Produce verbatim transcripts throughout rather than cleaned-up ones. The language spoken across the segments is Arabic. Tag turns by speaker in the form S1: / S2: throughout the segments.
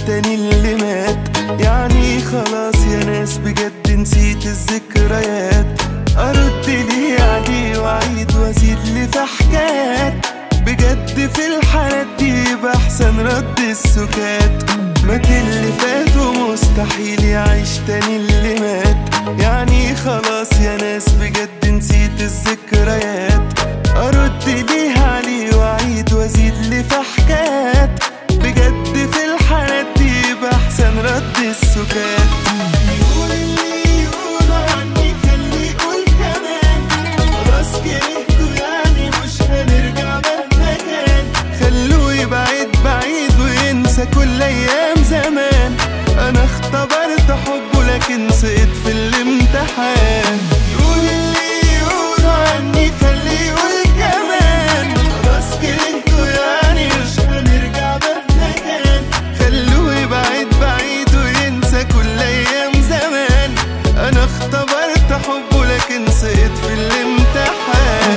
S1: تاني اللي مات. يعني خلاص يا ناس بجد نسيت الذكريات. ارد ليه عليه واعيد وازيد لي في حكايات. بجد في الحالات دي بحسن رد السكات. مات اللي فات ومستحيل يعيش تاني اللي مات. يعني خلاص يا ناس بجد نسيت الذكريات. ارد ليه عليه واعيد وازيد لي في حكايات. بجد في الحالات دي بحسن رد السكات. يقول اللي يقولوا عني خليه يقول كمان. خلاص كرهته يعني مش هنرجع مهما كان. خلوه يبعد بعيد وينسى كل ايام زمان. انا اختبرت حبه لكن سقط في الامتحان. يقول اللي يقولوا عني خليه يقول كمان. خلاص كرهته يعني مش هنرجع مهما كان. خلوه يبعد بعيد وينسى كل ايام زمان. انا اختبرت حبه لكن سقط في الامتحان.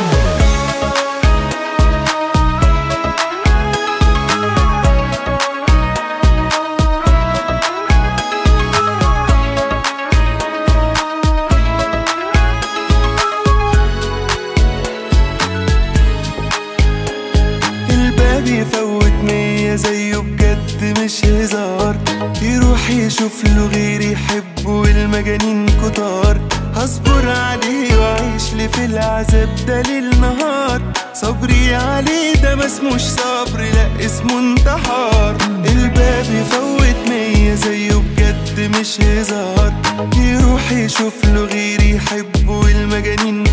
S1: يفوت مية زيه بجد مش هزار. يروح يشوف له غير يحبه والمجانين كتار. هصبر عليه وعيش لي في العذاب ده ليل نهار. صبري عليه ده ما اسموش صبر لا اسمه انتحار. الباب يفوت مية زيه بجد مش هزار. يروح يشوف له غير يحبه والمجانين